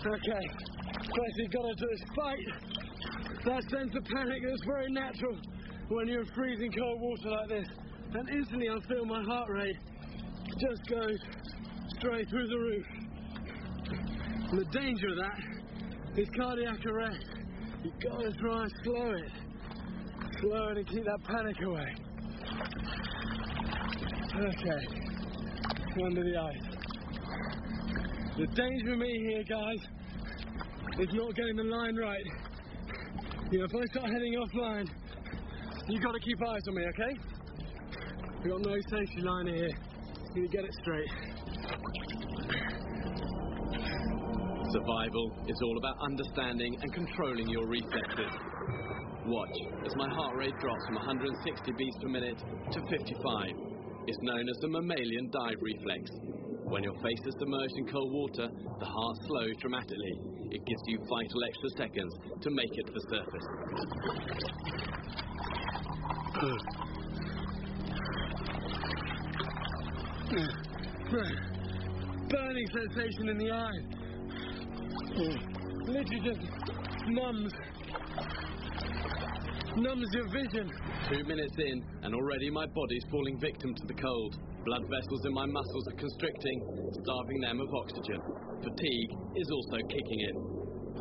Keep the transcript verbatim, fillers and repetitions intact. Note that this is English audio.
Okay, first you've got to do is fight that sense of panic that's very natural when you're in freezing cold water like this. And instantly I feel my heart rate just goes straight through the roof. And the danger of that is cardiac arrest. You've got to try and slow it. Slow it and keep that panic away. Okay, under the ice. The danger of me here, guys, is not getting the line right. You know, if I start heading offline, you've got to keep eyes on me, okay? We've got no safety line here. You need to get it straight. Survival is all about understanding and controlling your reflexes. Watch as my heart rate drops from one hundred sixty beats per minute to fifty-five. It's known as the mammalian dive reflex. When your face is submerged in cold water, the heart slows dramatically. It gives you vital extra seconds to make it to the surface. Burning sensation in the eye. Literally just numbs. Numbs your vision. Two minutes in, and already my body's falling victim to the cold. Blood vessels in my muscles are constricting, starving them of oxygen. Fatigue is also kicking in.